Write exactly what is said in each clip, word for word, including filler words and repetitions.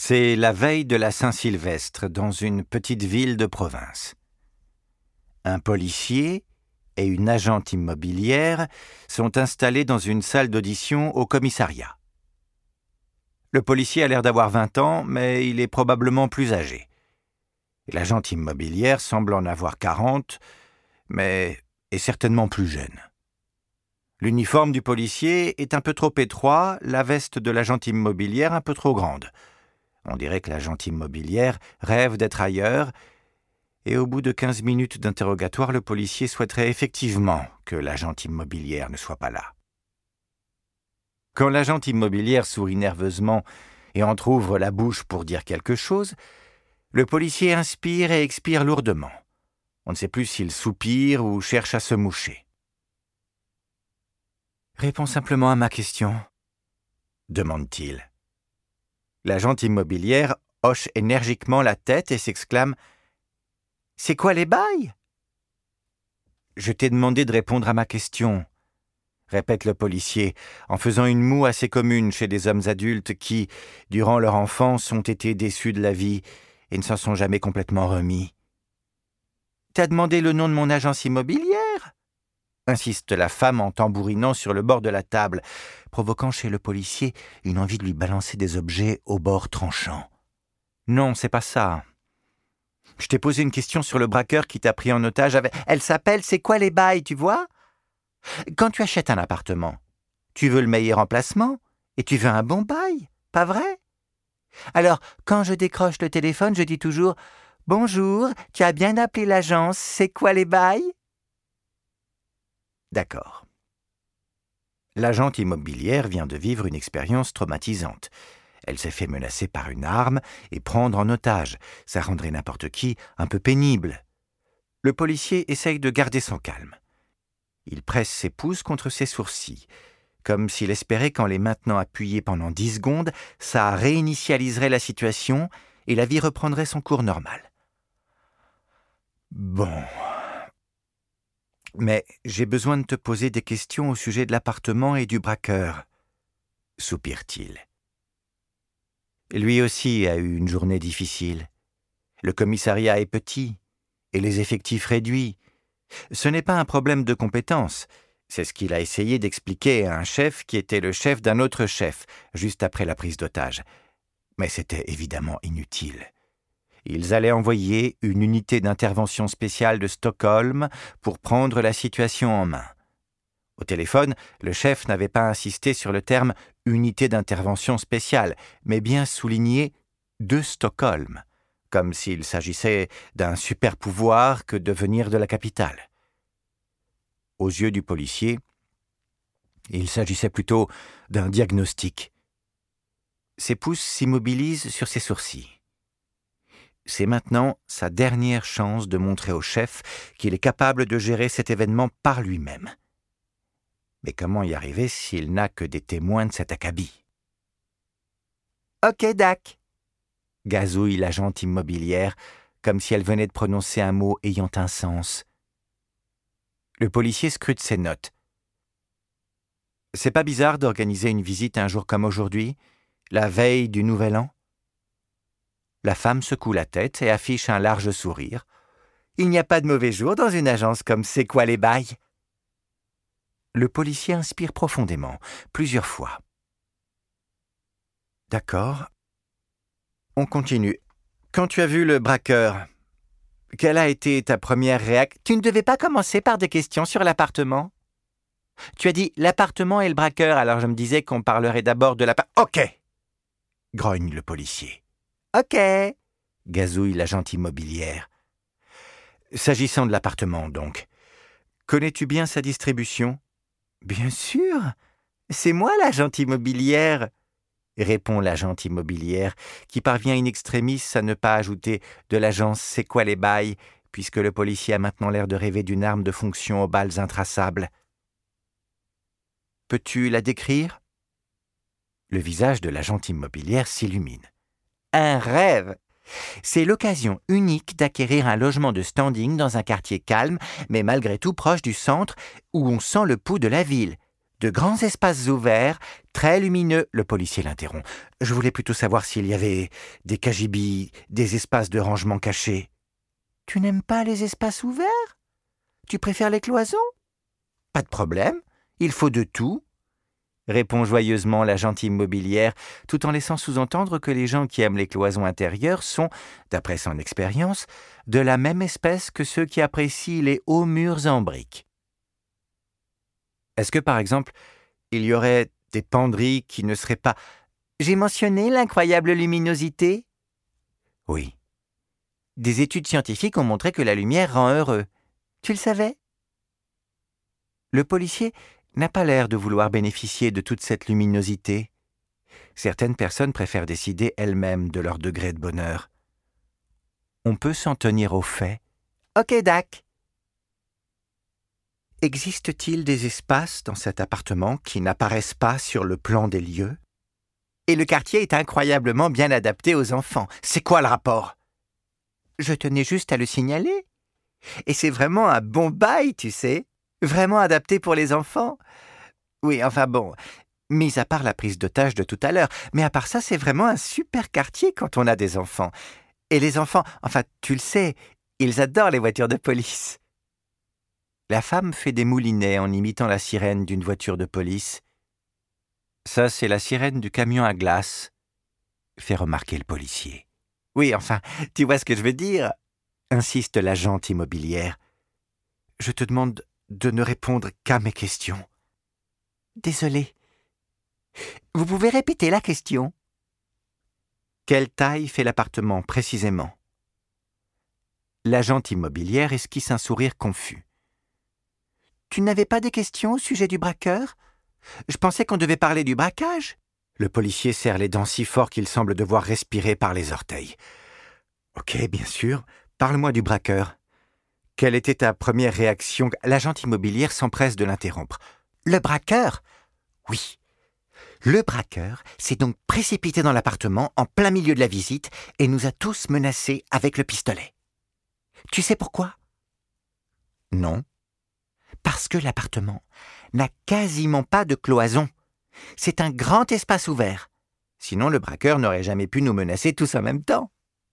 C'est la veille de la Saint-Sylvestre dans une petite ville de province. Un policier et une agente immobilière sont installés dans une salle d'audition au commissariat. Le policier a l'air d'avoir vingt ans, mais il est probablement plus âgé. L'agente immobilière semble en avoir quarante, mais est certainement plus jeune. L'uniforme du policier est un peu trop étroit, la veste de l'agente immobilière un peu trop grande. On dirait que l'agente immobilière rêve d'être ailleurs, et au bout de quinze minutes d'interrogatoire, le policier souhaiterait effectivement que l'agente immobilière ne soit pas là. Quand l'agente immobilière sourit nerveusement et entr'ouvre la bouche pour dire quelque chose, le policier inspire et expire lourdement. On ne sait plus s'il soupire ou cherche à se moucher. « Réponds simplement à ma question », demande-t-il. L'agente immobilière hoche énergiquement la tête et s'exclame « C'est quoi les bails ?»« Je t'ai demandé de répondre à ma question », répète le policier, en faisant une moue assez commune chez des hommes adultes qui, durant leur enfance, ont été déçus de la vie et ne s'en sont jamais complètement remis. « T'as demandé le nom de mon agence immobilière ?» insiste la femme en tambourinant sur le bord de la table, provoquant chez le policier une envie de lui balancer des objets au bord tranchant. « Non, c'est pas ça. Je t'ai posé une question sur le braqueur qui t'a pris en otage avec... Elle s'appelle « C'est quoi les bails », tu vois ? Quand tu achètes un appartement, tu veux le meilleur emplacement et tu veux un bon bail, pas vrai ? Alors, quand je décroche le téléphone, je dis toujours « Bonjour, tu as bien appelé l'agence, c'est quoi les bails ?» D'accord. L'agente immobilière vient de vivre une expérience traumatisante. Elle s'est fait menacer par une arme et prendre en otage. Ça rendrait n'importe qui un peu pénible. Le policier essaye de garder son calme. Il presse ses pouces contre ses sourcils, comme s'il espérait qu'en les maintenant appuyés pendant dix secondes, ça réinitialiserait la situation et la vie reprendrait son cours normal. Bon... Mais j'ai besoin de te poser des questions au sujet de l'appartement et du braqueur, soupire-t-il. Lui aussi a eu une journée difficile. Le commissariat est petit et les effectifs réduits. Ce n'est pas un problème de compétence. C'est ce qu'il a essayé d'expliquer à un chef qui était le chef d'un autre chef, juste après la prise d'otage. Mais c'était évidemment inutile. Ils allaient envoyer une unité d'intervention spéciale de Stockholm pour prendre la situation en main. Au téléphone, le chef n'avait pas insisté sur le terme « unité d'intervention spéciale », mais bien souligné « de Stockholm », comme s'il s'agissait d'un super pouvoir que de venir de la capitale. Aux yeux du policier, il s'agissait plutôt d'un diagnostic. Ses pouces s'immobilisent sur ses sourcils. C'est maintenant sa dernière chance de montrer au chef qu'il est capable de gérer cet événement par lui-même. Mais comment y arriver s'il n'a que des témoins de cet acabit ? « Ok, Dac !» gazouille l'agente immobilière, comme si elle venait de prononcer un mot ayant un sens. Le policier scrute ses notes. « C'est pas bizarre d'organiser une visite un jour comme aujourd'hui, la veille du Nouvel An ?» La femme secoue la tête et affiche un large sourire. « Il n'y a pas de mauvais jour dans une agence comme C'est quoi les bails ?» Le policier inspire profondément, plusieurs fois. « D'accord. On continue. Quand tu as vu le braqueur, quelle a été ta première réaction ? Tu ne devais pas commencer par des questions sur l'appartement ? Tu as dit l'appartement et le braqueur, alors je me disais qu'on parlerait d'abord de l'appartement. Ok !» grogne le policier. « Ok !» gazouille l'agente immobilière. « S'agissant de l'appartement, donc, connais-tu bien sa distribution ? » ?»« Bien sûr, c'est moi l'agente immobilière !» répond l'agente immobilière, qui parvient in extremis à ne pas ajouter de l'agence C'est quoi les bails, puisque le policier a maintenant l'air de rêver d'une arme de fonction aux balles intraçables. « Peux-tu la décrire ?» Le visage de l'agente immobilière s'illumine. Un rêve! C'est l'occasion unique d'acquérir un logement de standing dans un quartier calme, mais malgré tout proche du centre, où on sent le pouls de la ville. De grands espaces ouverts, très lumineux. Le policier l'interrompt. Je voulais plutôt savoir s'il y avait des cagibis, des espaces de rangement cachés. Tu n'aimes pas les espaces ouverts? Tu préfères les cloisons? Pas de problème, il faut de tout, répond joyeusement l'agente immobilière, tout en laissant sous-entendre que les gens qui aiment les cloisons intérieures sont, d'après son expérience, de la même espèce que ceux qui apprécient les hauts murs en briques. Est-ce que, par exemple, il y aurait des penderies qui ne seraient pas... J'ai mentionné l'incroyable luminosité? Oui. Des études scientifiques ont montré que la lumière rend heureux. Tu le savais? Le policier n'a pas l'air de vouloir bénéficier de toute cette luminosité. Certaines personnes préfèrent décider elles-mêmes de leur degré de bonheur. On peut s'en tenir aux faits. Ok, Dac. Existe-t-il des espaces dans cet appartement qui n'apparaissent pas sur le plan des lieux? Et le quartier est incroyablement bien adapté aux enfants. C'est quoi le rapport? Je tenais juste à le signaler. Et c'est vraiment un bon bail, tu sais. Vraiment adapté pour les enfants. Oui, enfin bon, mis à part la prise d'otage de tout à l'heure, mais à part ça, c'est vraiment un super quartier quand on a des enfants. Et les enfants, enfin, tu le sais, ils adorent les voitures de police. La femme fait des moulinets en imitant la sirène d'une voiture de police. Ça, c'est la sirène du camion à glace, fait remarquer le policier. Oui, enfin, tu vois ce que je veux dire, insiste l'agente immobilière. Je te demande de ne répondre qu'à mes questions. Désolé. Vous pouvez répéter la question? Quelle taille fait l'appartement, précisément? L'agente immobilière esquisse un sourire confus. Tu n'avais pas des questions au sujet du braqueur? Je pensais qu'on devait parler du braquage. Le policier serre les dents si fort qu'il semble devoir respirer par les orteils. Ok, bien sûr. Parle-moi du braqueur. Quelle était ta première réaction? L'agente immobilière s'empresse de l'interrompre. Le braqueur? Oui. Le braqueur s'est donc précipité dans l'appartement en plein milieu de la visite et nous a tous menacés avec le pistolet. Tu sais pourquoi? Non. Parce que l'appartement n'a quasiment pas de cloison. C'est un grand espace ouvert. Sinon, le braqueur n'aurait jamais pu nous menacer tous en même temps.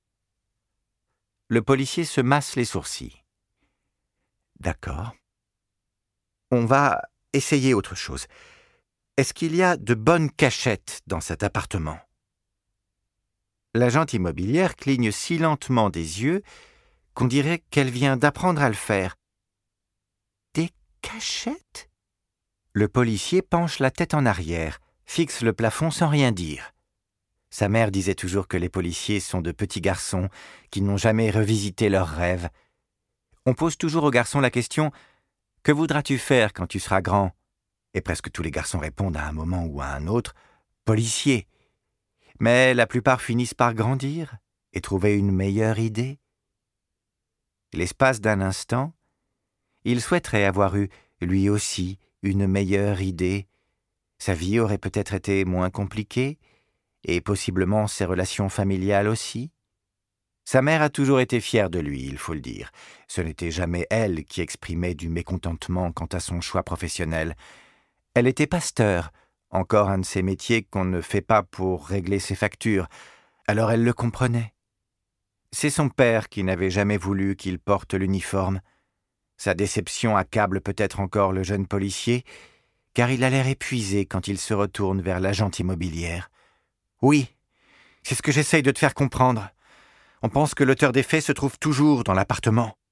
Le policier se masse les sourcils. D'accord. On va essayer autre chose. Est-ce qu'il y a de bonnes cachettes dans cet appartement? L'agente immobilière cligne si lentement des yeux qu'on dirait qu'elle vient d'apprendre à le faire. Des cachettes? Le policier penche la tête en arrière, fixe le plafond sans rien dire. Sa mère disait toujours que les policiers sont de petits garçons qui n'ont jamais revisité leurs rêves. On pose toujours aux garçons la question « Que voudras-tu faire quand tu seras grand ?» Et presque tous les garçons répondent à un moment ou à un autre « Policier ». Mais la plupart finissent par grandir et trouver une meilleure idée. L'espace d'un instant, il souhaiterait avoir eu, lui aussi, une meilleure idée. Sa vie aurait peut-être été moins compliquée, et possiblement ses relations familiales aussi. Sa mère a toujours été fière de lui, il faut le dire. Ce n'était jamais elle qui exprimait du mécontentement quant à son choix professionnel. Elle était pasteur, encore un de ces métiers qu'on ne fait pas pour régler ses factures, alors elle le comprenait. C'est son père qui n'avait jamais voulu qu'il porte l'uniforme. Sa déception accable peut-être encore le jeune policier, car il a l'air épuisé quand il se retourne vers l'agente immobilière. Oui, c'est ce que j'essaye de te faire comprendre. On pense que l'auteur des faits se trouve toujours dans l'appartement.